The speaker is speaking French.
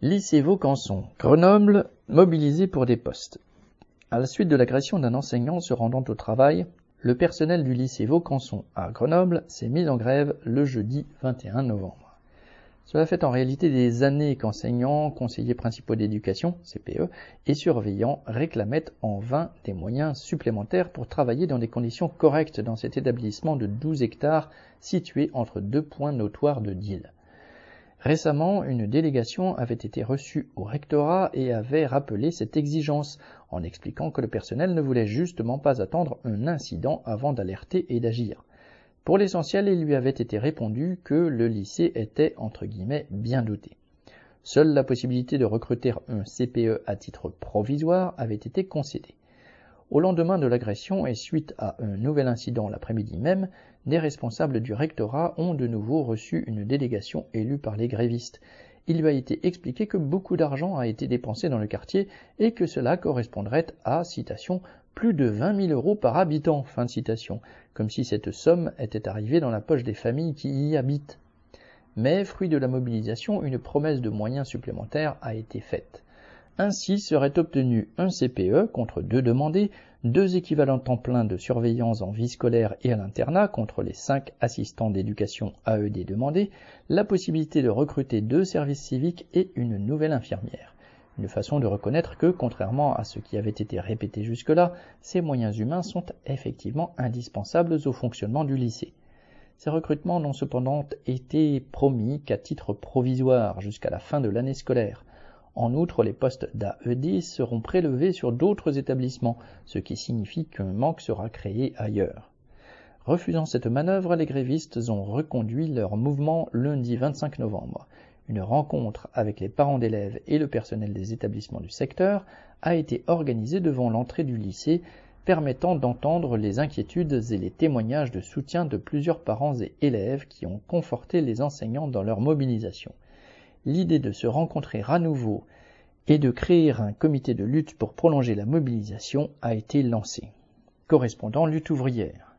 Lycée Vaucanson, Grenoble, mobilisé pour des postes. À la suite de l'agression d'un enseignant se rendant au travail, le personnel du lycée Vaucanson à Grenoble s'est mis en grève le jeudi 21 novembre. Cela fait en réalité des années qu'enseignants, conseillers principaux d'éducation, CPE, et surveillants réclamaient en vain des moyens supplémentaires pour travailler dans des conditions correctes dans cet établissement de 12 hectares situé entre deux points notoires de Diehl. Récemment, une délégation avait été reçue au rectorat et avait rappelé cette exigence, en expliquant que le personnel ne voulait justement pas attendre un incident avant d'alerter et d'agir. Pour l'essentiel, il lui avait été répondu que le lycée était, entre guillemets, bien doté. Seule la possibilité de recruter un CPE à titre provisoire avait été concédée. Au lendemain de l'agression et suite à un nouvel incident l'après-midi même, des responsables du rectorat ont de nouveau reçu une délégation élue par les grévistes. Il lui a été expliqué que beaucoup d'argent a été dépensé dans le quartier et que cela correspondrait à, citation, plus de 20 000 € par habitant, fin de citation, comme si cette somme était arrivée dans la poche des familles qui y habitent. Mais, fruit de la mobilisation, une promesse de moyens supplémentaires a été faite. Ainsi serait obtenu un CPE contre 2 demandés, 2 équivalents temps plein de surveillance en vie scolaire et à l'internat contre les 5 assistants d'éducation AED demandés, la possibilité de recruter 2 services civiques et une nouvelle infirmière. Une façon de reconnaître que, contrairement à ce qui avait été répété jusque-là, ces moyens humains sont effectivement indispensables au fonctionnement du lycée. Ces recrutements n'ont cependant été promis qu'à titre provisoire jusqu'à la fin de l'année scolaire. En outre, les postes d'AED seront prélevés sur d'autres établissements, ce qui signifie qu'un manque sera créé ailleurs. Refusant cette manœuvre, les grévistes ont reconduit leur mouvement lundi 25 novembre. Une rencontre avec les parents d'élèves et le personnel des établissements du secteur a été organisée devant l'entrée du lycée, permettant d'entendre les inquiétudes et les témoignages de soutien de plusieurs parents et élèves qui ont conforté les enseignants dans leur mobilisation. L'idée de se rencontrer à nouveau et de créer un comité de lutte pour prolonger la mobilisation a été lancée. Correspondant Lutte ouvrière.